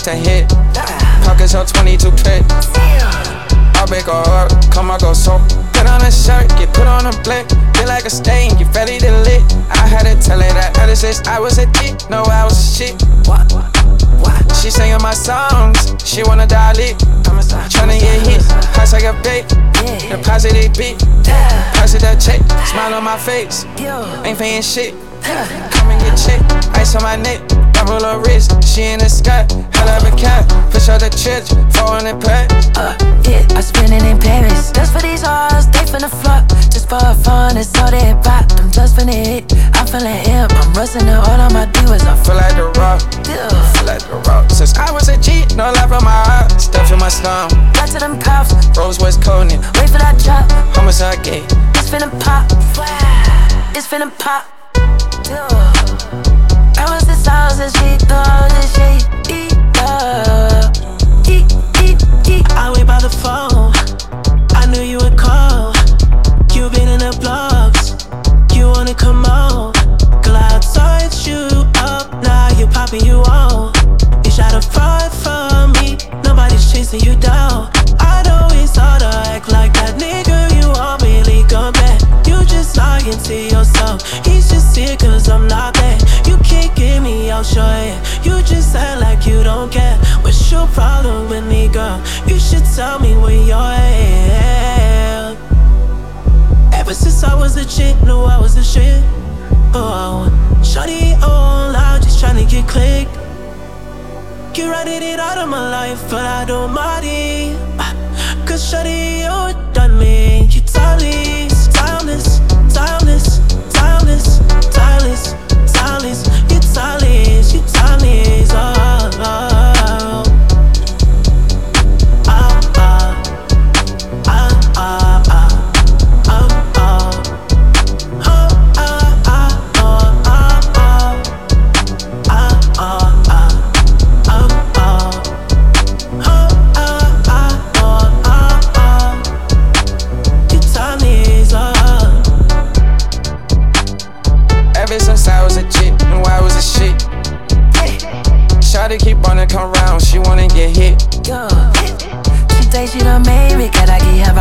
to hit. Pockets on 22 pit. I'll break her up, come on, go so. Put on a shirt, get put on a blick. Feel like a stain, you ready to lit. I had to tell her that ever since I was a dick. No, I was a shit. What? She singing my songs, she wanna dial it. Tryna get hit, price like a bait. Deposit it beat, price it that check. Smile on my face, ain't paying shit. Come and get checked, ice on my neck. Double her wrist, she in the sky. Hell of a cat, push out the church, 400 pack. Yeah, I spend it in Paris. Just for these hoes, they finna flop. Just for fun, it's all they pop. I'm just finna hit, I'm feeling hip. I'm rusting it, all I'ma do is I feel like the rock, feel like the rock. Since I was a G, no life on my heart. Stuff in my stomach, back to them cuffs. Rose West Coney, wait for that drop. Homicide gate, it's finna pop. It's finna pop. I was the sauce and she thought that she I wait by the phone, I knew you would call. You been in the blogs, you wanna come on. Girl, I touched you up, now you popping you on. You try to fight for me, nobody's chasing you down. I'd always thought I act like that nigga, you all really come back. You just lying to yourself, he's just here cause I'm not there. You can't get me out your head, you just act like you don't care. What's your problem with me, girl? You should tell me where you're at. Ever since I was a chick, knew I was a shit. Oh, shawty all loud, just tryna get clicked. You running it out of my life, but I don't mind it. Cause shawty, you done me. You timeless, timeless, timeless, timeless, timeless, timeless. You timeless, you timeless. Oh, oh. Ever since I was a chick, knew I was a shit. Shawty keep wanna come round, she wanna get hit. She thinks she done made me, can I get her